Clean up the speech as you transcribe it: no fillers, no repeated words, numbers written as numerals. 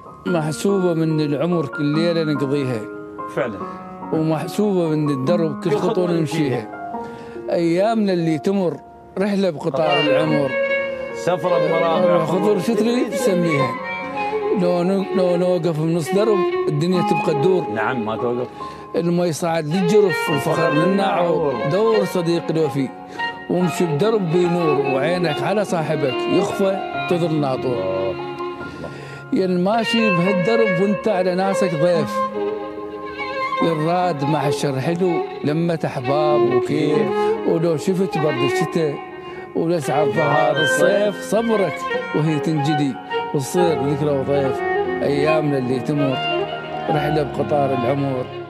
محسوبة من العمر كل ليلة نقضيها فعلا. ومحسوبة من الدرب كل خطوة نمشيها. أيامنا اللي تمر رحلة بقطار العمر، سفرة بمرابع خضر شتري تسميها. لو نوقف بنص درب الدنيا تبقى تدور. نعم ما توقف. الما يصعد للجرف والفخر للناعور. دور صديق الوفي وامشي بدرب بنور، وعينك على صاحبك يخفى تظل ناطور. يا الماشي بهالدرب وانت على ناسك ضيف، الراد مع الشر حلو لمة احباب وكيف. ولو شفت برد الشتاء ولسعة هذا الصيف، صبرك وهي تنجلي وتصير ذكرى وضيف. ايامنا اللي تمر رحلة بقطار العمر.